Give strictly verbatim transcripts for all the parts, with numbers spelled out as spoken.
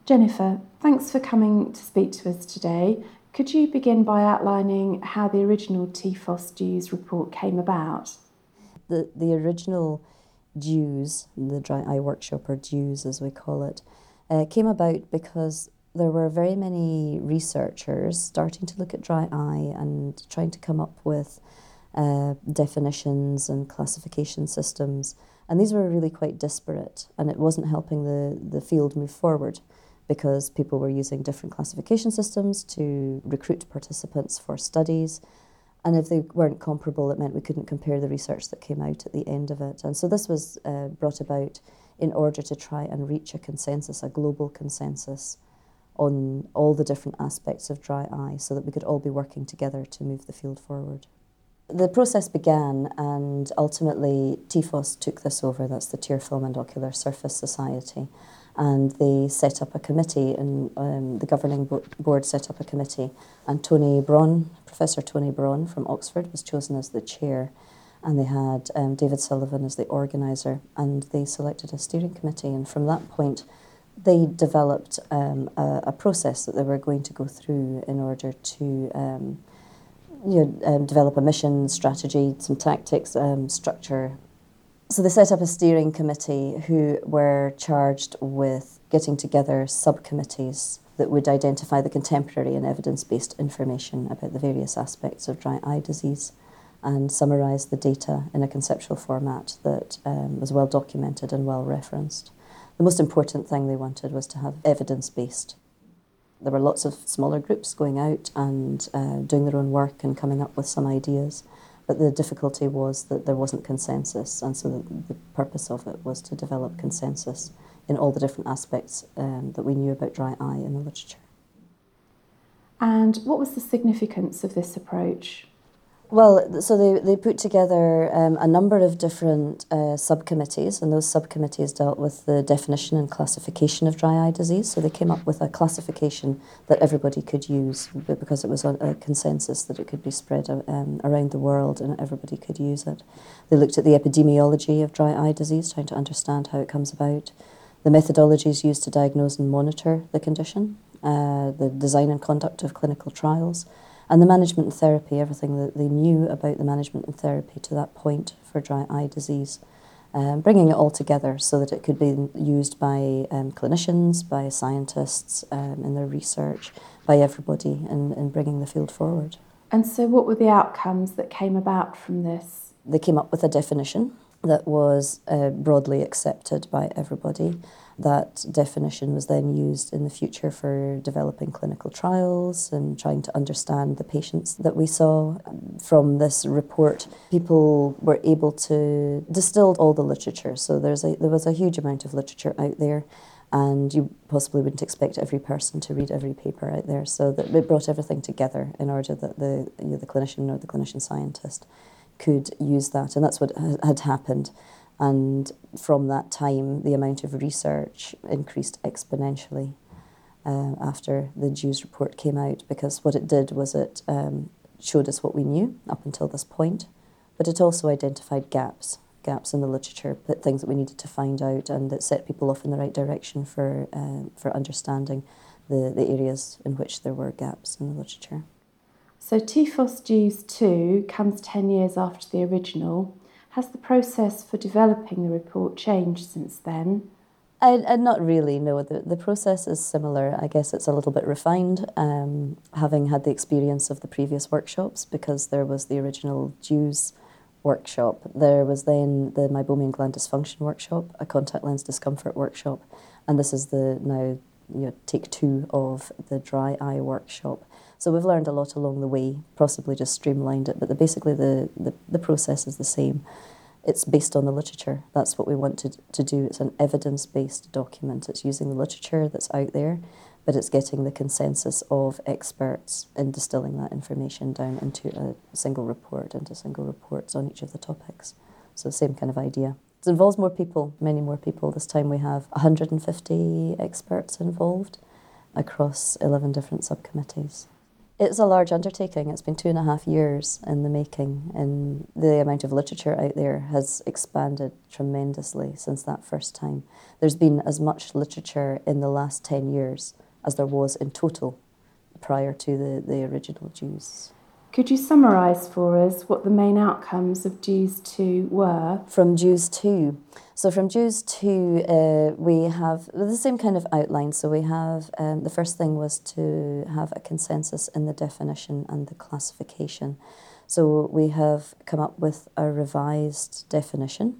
Jennifer, thanks for coming to speak to us today. Could you begin by outlining how the original T F O S DEWS report came about? The, the original DEWS, the Dry Eye Workshop, or DEWS as we call it, uh, came about because there were very many researchers starting to look at dry eye and trying to come up with uh, definitions and classification systems. And these were really quite disparate, and it wasn't helping the, the field move forward because people were using different classification systems to recruit participants for studies. And if they weren't comparable, it meant we couldn't compare the research that came out at the end of it. And so this was uh, brought about in order to try and reach a consensus, a global consensus, on all the different aspects of dry eye so that we could all be working together to move the field forward. The process began, and ultimately T F O S took this over. That's the Tear Film and Ocular Surface Society. And they set up a committee, and um, the governing bo board set up a committee, and Tony Braun, Professor Tony Braun from Oxford, was chosen as the chair, and they had um, David Sullivan as the organiser, and they selected a steering committee, and from that point they developed um, a, a process that they were going to go through in order to um, you know, um, develop a mission, strategy, some tactics, um, structure. So they set up a steering committee who were charged with getting together subcommittees that would identify the contemporary and evidence-based information about the various aspects of dry eye disease and summarise the data in a conceptual format that um, was well documented and well referenced. The most important thing they wanted was to have evidence-based. There were lots of smaller groups going out and uh, doing their own work and coming up with some ideas. But the difficulty was that there wasn't consensus, and so the, the purpose of it was to develop consensus in all the different aspects um, that we knew about dry eye in the literature. And what was the significance of this approach? Well, so they, they put together um, a number of different uh, subcommittees, and those subcommittees dealt with the definition and classification of dry eye disease. So they came up with a classification that everybody could use because it was a, a consensus that it could be spread um, around the world and everybody could use it. They looked at the epidemiology of dry eye disease, trying to understand how it comes about, the methodologies used to diagnose and monitor the condition, uh, the design and conduct of clinical trials, and the management and therapy, everything that they knew about the management and therapy to that point for dry eye disease, um, bringing it all together so that it could be used by um, clinicians, by scientists um, in their research, by everybody in, in bringing the field forward. And so what were the outcomes that came about from this? They came up with a definition that was uh, broadly accepted by everybody. That definition was then used in the future for developing clinical trials and trying to understand the patients that we saw. From this report, people were able to distill all the literature. So there's a, there was a huge amount of literature out there, and you possibly wouldn't expect every person to read every paper out there. So that it brought everything together in order that the, you know, the clinician or the clinician scientist could use that, and that's what had happened. And from that time, the amount of research increased exponentially uh, after the DEWS report came out, because what it did was it um, showed us what we knew up until this point, but it also identified gaps, gaps in the literature, things that we needed to find out, and it set people off in the right direction for, uh, for understanding the, the areas in which there were gaps in the literature. So T F O S DEWS two comes ten years after the original. Has the process for developing the report changed since then? I, I, not really, no. The, the process is similar. I guess it's a little bit refined, um, having had the experience of the previous workshops, because there was the original DEWS workshop. There was then the meibomian gland dysfunction workshop, a contact lens discomfort workshop, and this is the now you know, take two of the dry eye workshop. So we've learned a lot along the way, possibly just streamlined it, but the, basically the, the, the process is the same. It's based on the literature. That's what we want to, to do. It's an evidence-based document. It's using the literature that's out there, but it's getting the consensus of experts and distilling that information down into a single report, into single reports on each of the topics. So same kind of idea. It involves more people, many more people. This time we have one hundred fifty experts involved across eleven different subcommittees. It's a large undertaking. It's been two and a half years in the making, and the amount of literature out there has expanded tremendously since that first time. There's been as much literature in the last ten years as there was in total prior to the, the original JEWS. Could you summarise for us what the main outcomes of JEWS two were? From JEWS two. So from JEWS two, uh, we have the same kind of outline. So we have, um, the first thing was to have a consensus in the definition and the classification. So we have come up with a revised definition.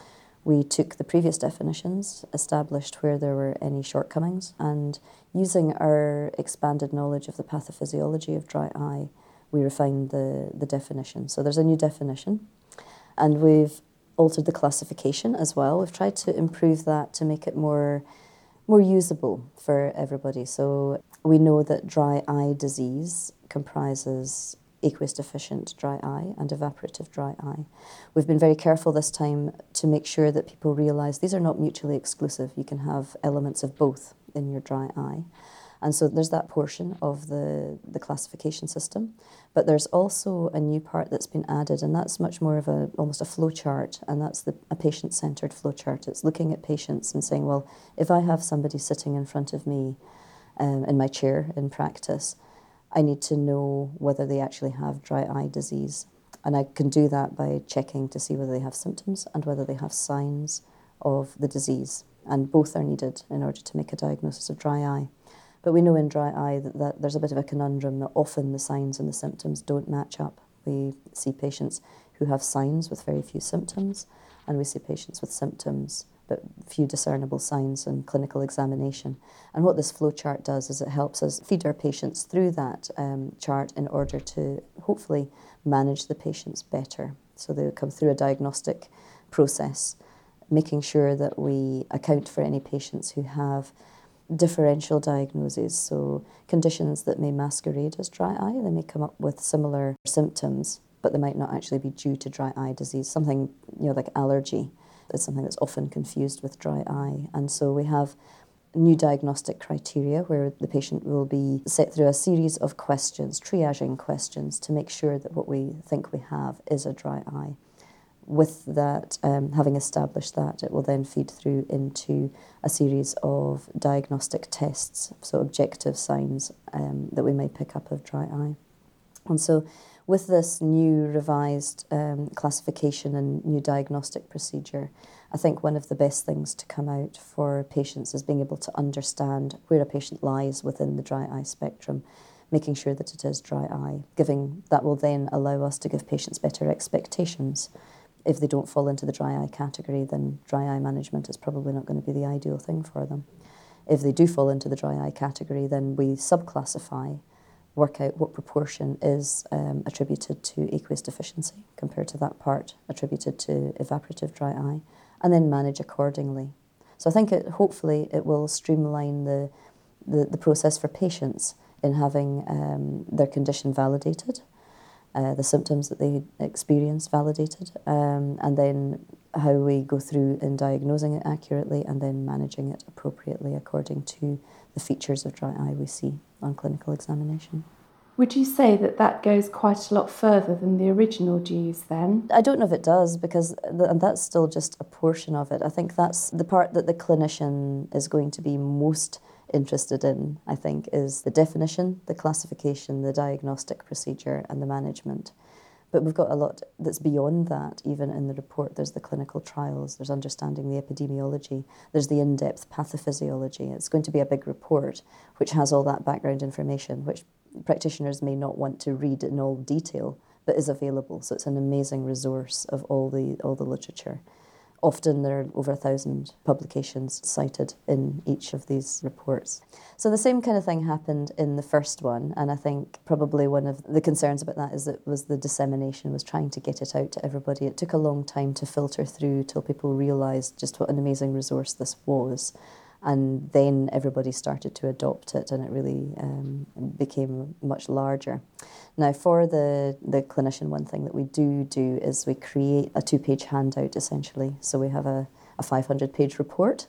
We took the previous definitions, established where there were any shortcomings, and using our expanded knowledge of the pathophysiology of dry eye, we refined the, the definition. So there's a new definition, and we've altered the classification as well. We've tried to improve that to make it more, more usable for everybody. So we know that dry eye disease comprises aqueous deficient dry eye and evaporative dry eye. We've been very careful this time to make sure that people realise these are not mutually exclusive. You can have elements of both in your dry eye. And so there's that portion of the, the classification system. But there's also a new part that's been added, and that's much more of a almost a flow chart, and that's the, a patient-centred flow chart. It's looking at patients and saying, well, if I have somebody sitting in front of me um, in my chair in practice, I need to know whether they actually have dry eye disease. And I can do that by checking to see whether they have symptoms and whether they have signs of the disease. And both are needed in order to make a diagnosis of dry eye. But we know in dry eye that, that there's a bit of a conundrum that often the signs and the symptoms don't match up. We see patients who have signs with very few symptoms, and we see patients with symptoms but few discernible signs in clinical examination. And what this flow chart does is it helps us feed our patients through that um, chart in order to hopefully manage the patients better. So they come through a diagnostic process, making sure that we account for any patients who have differential diagnoses, so conditions that may masquerade as dry eye. They may come up with similar symptoms, but they might not actually be due to dry eye disease. Something, you know, like allergy is something that's often confused with dry eye. And so we have new diagnostic criteria where the patient will be set through a series of questions, triaging questions, to make sure that what we think we have is a dry eye. With that, um, having established that, it will then feed through into a series of diagnostic tests, so objective signs um, that we may pick up of dry eye. And so with this new revised um, classification and new diagnostic procedure, I think one of the best things to come out for patients is being able to understand where a patient lies within the dry eye spectrum, making sure that it is dry eye. Giving that will then allow us to give patients better expectations. If they don't fall into the dry eye category, then dry eye management is probably not going to be the ideal thing for them. If they do fall into the dry eye category, then we subclassify, work out what proportion is um, attributed to aqueous deficiency compared to that part attributed to evaporative dry eye, and then manage accordingly. So I think it, hopefully it will streamline the, the, the process for patients in having um, their condition validated, Uh, the symptoms that they experience validated, um, and then how we go through in diagnosing it accurately and then managing it appropriately according to the features of dry eye we see on clinical examination. Would you say that that goes quite a lot further than the original JEWS then? I don't know if it does, because th- and that's still just a portion of it. I think that's the part that the clinician is going to be most interested in, I think, is the definition, the classification, the diagnostic procedure and the management. But we've got a lot that's beyond that, even in the report. There's the clinical trials, there's understanding the epidemiology, there's the in-depth pathophysiology. It's going to be a big report which has all that background information, which practitioners may not want to read in all detail, but is available. So it's an amazing resource of all the all the literature. Often there are over a thousand publications cited in each of these reports. So the same kind of thing happened in the first one, and I think probably one of the concerns about that is that was the dissemination, was trying to get it out to everybody. It took a long time to filter through till people realised just what an amazing resource this was. And then everybody started to adopt it, and it really um, became much larger. Now, for the, the clinician, one thing that we do do is we create a two-page handout, essentially. So we have a, a five hundred page report that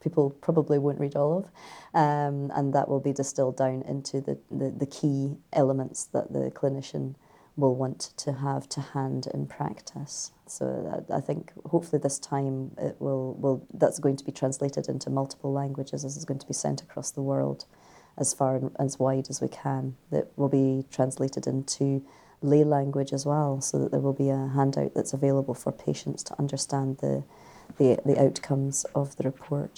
people probably won't read all of, um, and that will be distilled down into the, the, the key elements that the clinician will want to have to hand in practice. So I think hopefully this time it will, will that's going to be translated into multiple languages. This is going to be sent across the world as far and as wide as we can. That will be translated into lay language as well, so that there will be a handout that's available for patients to understand the, the, the outcomes of the report.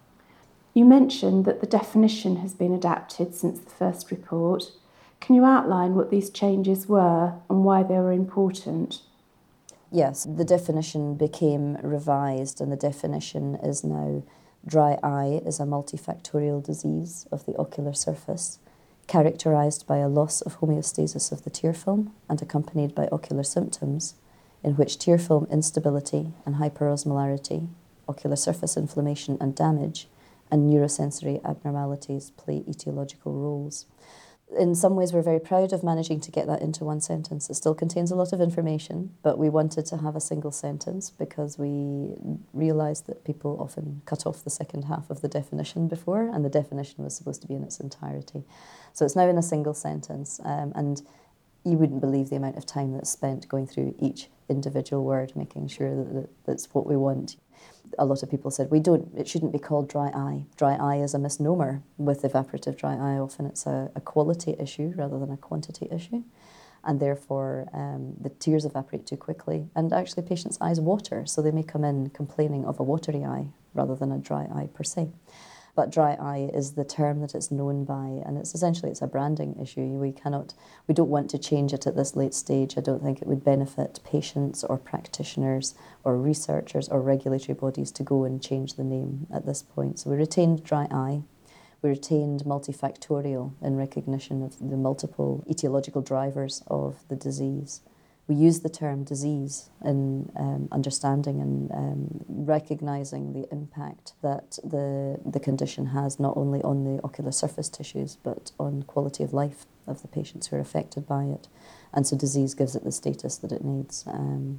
You mentioned that the definition has been adapted since the first report. Can you outline what these changes were and why they were important? Yes, the definition became revised, and the definition is now dry eye is a multifactorial disease of the ocular surface, characterised by a loss of homeostasis of the tear film and accompanied by ocular symptoms, in which tear film instability and hyperosmolarity, ocular surface inflammation and damage, and neurosensory abnormalities play etiological roles. In some ways, we're very proud of managing to get that into one sentence. It still contains a lot of information, but we wanted to have a single sentence because we realised that people often cut off the second half of the definition before, and the definition was supposed to be in its entirety. So it's now in a single sentence, um, and you wouldn't believe the amount of time that's spent going through each individual word, making sure that that's what we want. A lot of people said, we don't, it shouldn't be called dry eye. Dry eye is a misnomer with evaporative dry eye. Often it's a, a quality issue rather than a quantity issue. And therefore, um, the tears evaporate too quickly. And actually, patients' eyes water, so they may come in complaining of a watery eye rather than a dry eye per se. But dry eye is the term that it's known by, and it's essentially it's a branding issue. We cannot, we don't want to change it at this late stage. I don't think it would benefit patients or practitioners or researchers or regulatory bodies to go and change the name at this point. So we retained dry eye. We retained multifactorial in recognition of the multiple etiological drivers of the disease. We use the term disease in um, understanding and um, recognising the impact that the, the condition has not only on the ocular surface tissues but on quality of life of the patients who are affected by it. And so disease gives it the status that it needs. Um,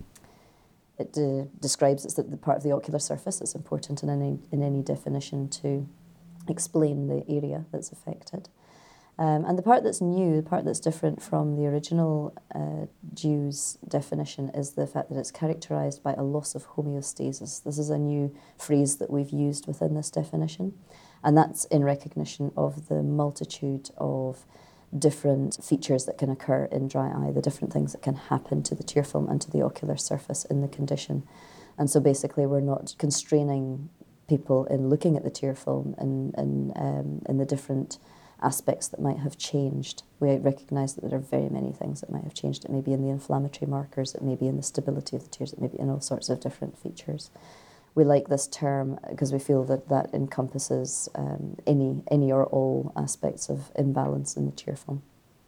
it uh, describes it's the, the part of the ocular surface that's important in any, in any definition to explain the area that's affected. Um, and the part that's new, the part that's different from the original uh, D U S definition is the fact that it's characterised by a loss of homeostasis. This is a new phrase that we've used within this definition, and that's in recognition of the multitude of different features that can occur in dry eye, the different things that can happen to the tear film and to the ocular surface in the condition. And so basically we're not constraining people in looking at the tear film and, and um, in the different aspects that might have changed. We recognise that there are very many things that might have changed. It may be in the inflammatory markers, it may be in the stability of the tears, it may be in all sorts of different features. We like this term because we feel that that encompasses um, any, any or all aspects of imbalance in the tear film.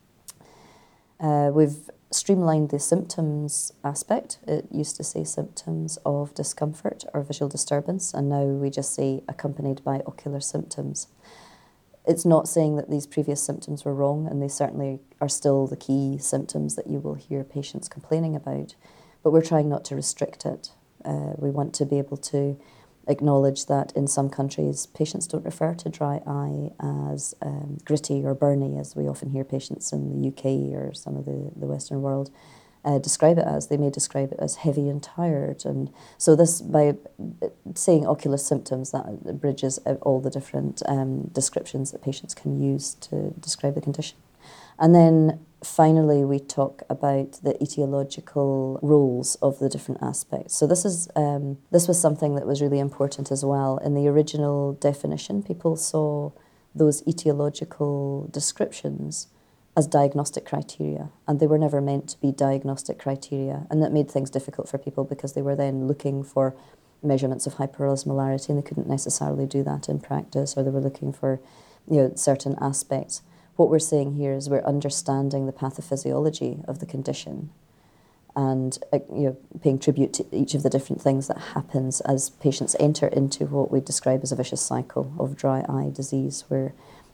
Uh, we've streamlined the symptoms aspect. It used to say symptoms of discomfort or visual disturbance, and now we just say accompanied by ocular symptoms. It's not saying that these previous symptoms were wrong, and they certainly are still the key symptoms that you will hear patients complaining about, but we're trying not to restrict it. Uh, we want to be able to acknowledge that in some countries patients don't refer to dry eye as um, gritty or burny, as we often hear patients in the U K or some of the, the Western world uh, describe it as. They may describe it as heavy and tired. And so this, by saying ocular symptoms, that bridges all the different um, descriptions that patients can use to describe the condition. And then finally we talk about the etiological roles of the different aspects. So this is um, this was something that was really important as well. In the original definition, people saw those etiological descriptions as diagnostic criteria, and they were never meant to be diagnostic criteria, and that made things difficult for people because they were then looking for measurements of hyperosmolarity, and they couldn't necessarily do that in practice, or they were looking for, you know, certain aspects. What we're saying here is we're understanding the pathophysiology of the condition and uh, you know, paying tribute to each of the different things that happens as patients enter into what we describe as a vicious cycle of dry eye disease, where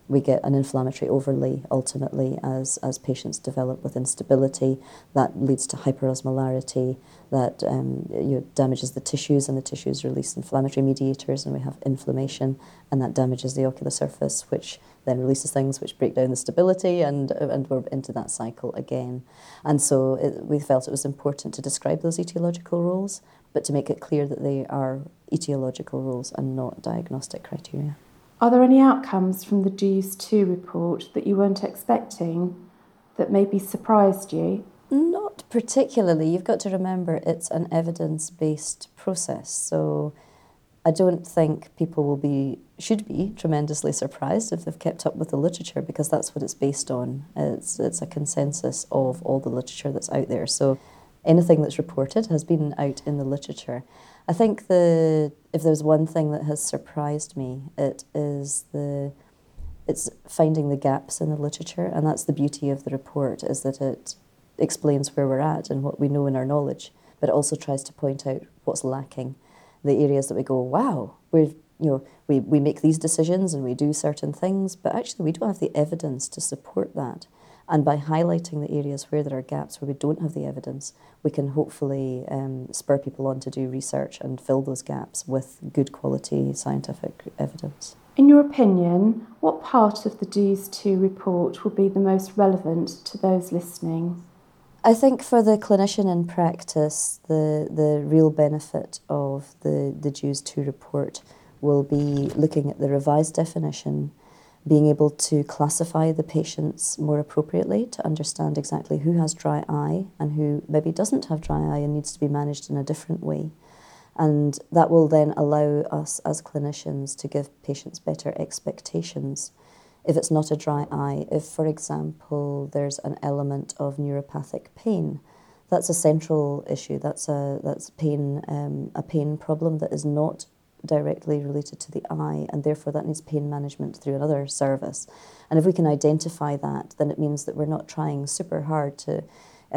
we get an inflammatory overlay ultimately as, as patients develop with instability. That leads to hyperosmolarity, that um, you know, damages the tissues, and the tissues release inflammatory mediators, and we have inflammation, and that damages the ocular surface, which then releases things which break down the stability, and, and we're into that cycle again. And so it, we felt it was important to describe those etiological roles, but to make it clear that they are etiological roles and not diagnostic criteria. Are there any outcomes from the D U S E two report that you weren't expecting that maybe surprised you? Not particularly. You've got to remember it's an evidence-based process, so I don't think people will be, should be tremendously surprised if they've kept up with the literature, because that's what it's based on. It's, it's a consensus of all the literature that's out there. So anything that's reported has been out in the literature. I think the if there's one thing that has surprised me, it is the it's finding the gaps in the literature, and that's the beauty of the report, is that it explains where we're at and what we know in our knowledge, but it also tries to point out what's lacking, the areas that we go, wow, we've you know we, we make these decisions and we do certain things, but actually we don't have the evidence to support that. And by highlighting the areas where there are gaps, where we don't have the evidence, we can hopefully um, spur people on to do research and fill those gaps with good quality scientific evidence. In your opinion, what part of the D U S E two report will be the most relevant to those listening? I think for the clinician in practice, the, the real benefit of the, the D U S E two report will be looking at the revised definition, being able to classify the patients more appropriately to understand exactly who has dry eye and who maybe doesn't have dry eye and needs to be managed in a different way. And that will then allow us as clinicians to give patients better expectations. If it's not a dry eye, if, for example, there's an element of neuropathic pain, that's a central issue. That's a that's pain um, a pain problem that is not directly related to the eye, and therefore that needs pain management through another service. And if we can identify that, then it means that we're not trying super hard to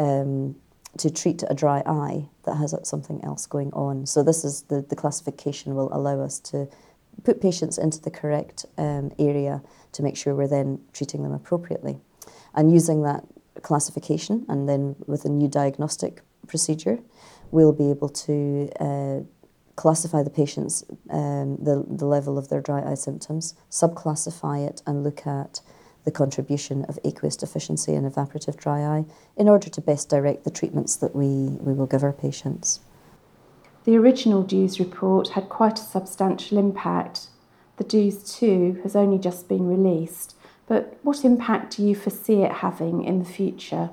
um, to treat a dry eye that has something else going on. So this is the, the classification will allow us to put patients into the correct um, area to make sure we're then treating them appropriately. And using that classification, and then with a new diagnostic procedure, we'll be able to uh, classify the patients, um, the, the level of their dry eye symptoms, subclassify it, and look at the contribution of aqueous deficiency and evaporative dry eye in order to best direct the treatments that we, we will give our patients. The original D U S E report had quite a substantial impact. The D U S E two has only just been released, but what impact do you foresee it having in the future?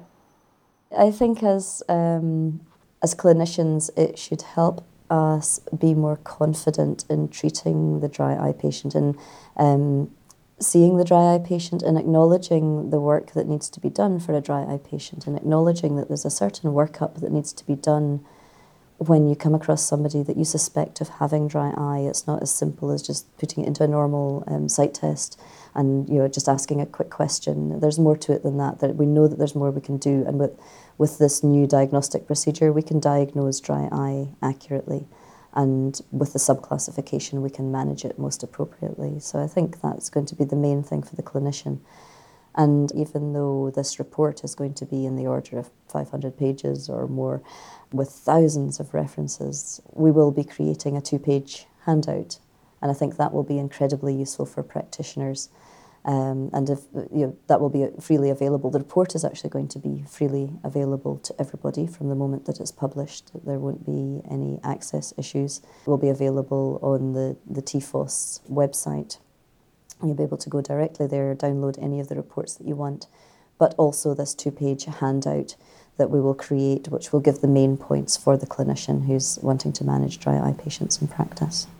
I think as, um, as clinicians, it should help us be more confident in treating the dry eye patient, and um, seeing the dry eye patient and acknowledging the work that needs to be done for a dry eye patient, and acknowledging that there's a certain workup that needs to be done when you come across somebody that you suspect of having dry eye. It's not as simple as just putting it into a normal um, sight test and you know just asking a quick question. There's more to it than that. That we know that there's more we can do, and with with this new diagnostic procedure, we can diagnose dry eye accurately, and with the subclassification, we can manage it most appropriately. So I think that's going to be the main thing for the clinician. And even though this report is going to be in the order of five hundred pages or more, with thousands of references, we will be creating a two-page handout. And I think that will be incredibly useful for practitioners. Um, and if you know, that will be freely available. The report is actually going to be freely available to everybody from the moment that it's published. There won't be any access issues. It will be available on the, the T F O S website. You'll be able to go directly there, download any of the reports that you want, but also this two-page handout that we will create, which will give the main points for the clinician who's wanting to manage dry eye patients in practice.